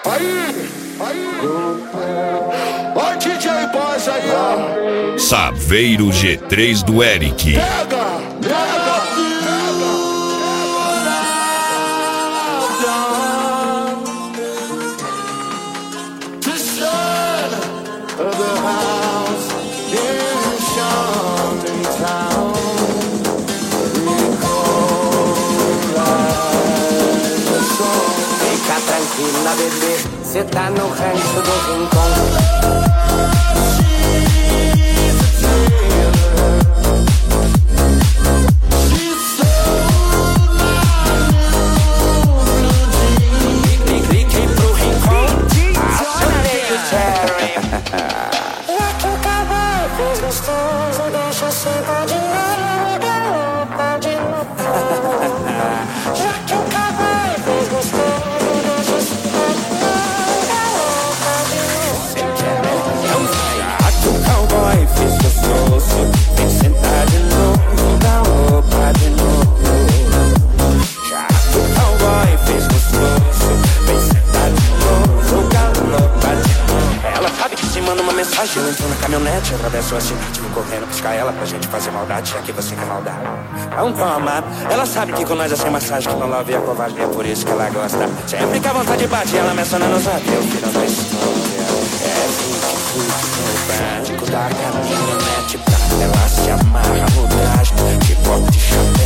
Ó DJ Boss aí, ó. Saveiro G3 do Eric. Pega. Fica tranquila, bebê, cê tá no rancho do Rincão. Cliquei pro Rincão, acionei o Cherry. Já que o cavalo fez gostoso, deixa sentar de novo, galopa de novo. Já que o cavalo fez gostoso, deixa sentar de novo, galopa de novo. Já que o cowboy fez gostoso, vem sentar de novo, galopa de novo. Já que o cowboy fez gostoso, vem sentar de novo, galopa de novo. Ela sabe que se manda uma mensagem, eu entro na caminhonete, atravesso a cidade, vou correndo buscar ela pra gente fazer maldade, já que você quer maldade. Então toma, ela sabe que com nós é sem massagem, que não love a covarde, é por isso que ela gosta. Sempre que a vontade bate, ela menciona nos lábios, o final da história. É fique no banco da caminhonete pra ela se amarra no traje, de pop de chão.